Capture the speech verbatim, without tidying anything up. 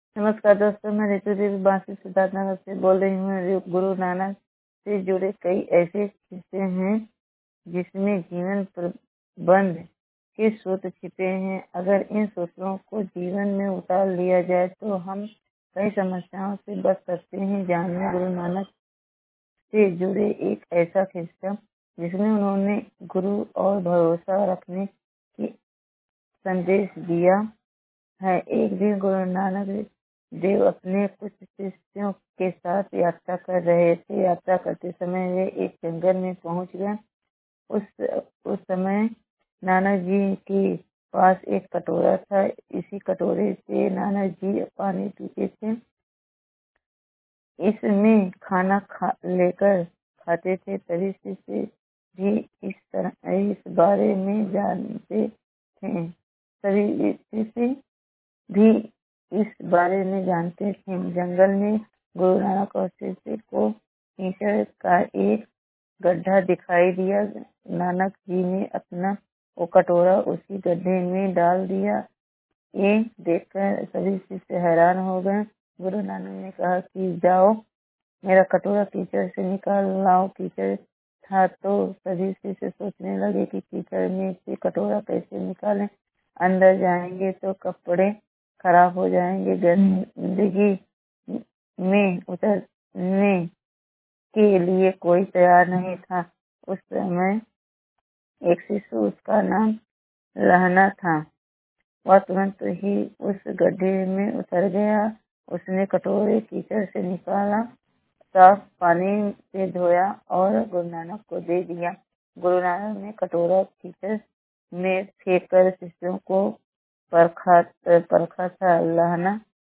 नमस्कार दोस्तों, मैं ऋतु देवी बांसी सिद्धार्थ नगर से बोल रही हूँ। गुरु नानक से जुड़े कई ऐसे किस्से हैं जिसमें जीवन प्रबंध के सूत्र छिपे हैं। अगर इन सूत्रों को जीवन में उतार लिया जाए तो हम कई समस्याओं से बच सकते हैं। जानिए गुरु नानक से जुड़े एक ऐसा किस्सा जिसमें उन्होंने गुरु और भरोसा रखने की संदेश दिया है। एक दिन गुरु नानक देव अपने कुछ शिष्यों के साथ यात्रा कर रहे थे। यात्रा करते समय वे एक जंगल में पहुंच गए। उस उस समय नानक जी के पास एक कटोरा था। इसी कटोरे से नानक जी पानी पीते थे। इसमें खाना खा लेकर खाते थे। सभी शिष्य भी इस तरह इस बारे में जानते थे। सभी शिष्य भी इस बारे में जानते थे। जंगल में गुरु नानक और शिष्य को कीचड़ का एक गड्ढा दिखाई दिया। नानक जी ने अपना वो कटोरा उसी गड्ढे में डाल दिया। ये देखकर सभी शिष्य हैरान हो गए। गुरु नानक ने कहा कि जाओ मेरा कटोरा कीचड़ से निकाल लाओ। कीचड़ था तो सभी शिष्य सोचने लगे कि कीचड़ में से कटोरा कैसे निकालें। अंदर जाएंगे तो कपड़े खराब हो जाएंगे। गंदगी में उतरने के लिए कोई तैयार नहीं था। उस समय एक शिशु, उसका नाम लहना था, वह तुरंत ही उस गड्ढे में उतर गया। उसने कटोरे कीचड़ से निकाला, साफ पानी से धोया और गुरु नानक को दे दिया। गुरु नानक ने कटोरा कीचड़ में फेंक कर शिष्यों को परखा परखा था। लहना